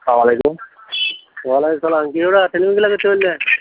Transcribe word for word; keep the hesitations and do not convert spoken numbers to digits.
সালাম আলাইকুম ওয়ালাইকুম সালাম কী ওরা ছেলেমেয়েগুলো কোথায় চলে যায়